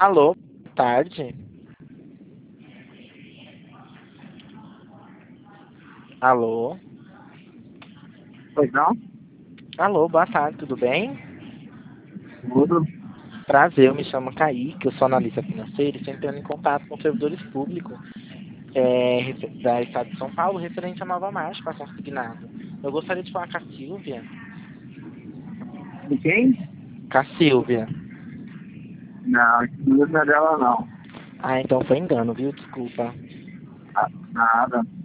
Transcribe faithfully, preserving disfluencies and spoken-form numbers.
Alô, boa tarde. Alô, Pois não? alô, boa tarde, tudo bem? Tudo. Prazer, eu me chamo Kaique, eu sou analista financeiro e estou entrando em contato com servidores públicos é, refe- da Estado de São Paulo referente à nova marcha para consignado. Eu gostaria de falar com a Silvia. De quem? Com a Silvia. Não, esse número não é dela não. Ah, então foi engano, viu? Desculpa. Ah, nada.